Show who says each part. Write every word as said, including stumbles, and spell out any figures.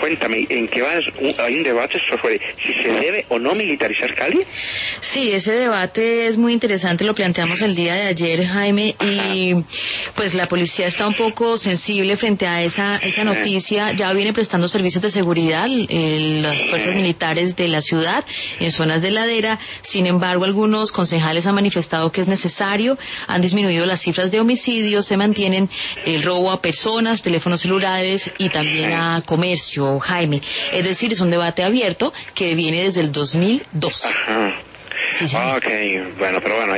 Speaker 1: cuéntame, ¿en qué va? Hay un debate sobre si se debe o no militarizar Cali.
Speaker 2: Sí, ese debate es muy interesante, lo planteamos el día de ayer, Jaime, y pues la policía está un poco sensible frente a esa esa noticia. Ya viene prestando servicios de seguridad eh, las fuerzas militares de la ciudad en zonas de ladera. Sin embargo, algunos concejales han manifestado que es necesario, han disminuido las cifras de homicidios, se mantienen el robo a personas, teléfonos celulares y también a comercio, Jaime. Es decir, es un debate abierto que viene desde el dos mil dos.
Speaker 1: Ajá.
Speaker 2: Sí, sí.
Speaker 1: Ok, bueno, pero bueno.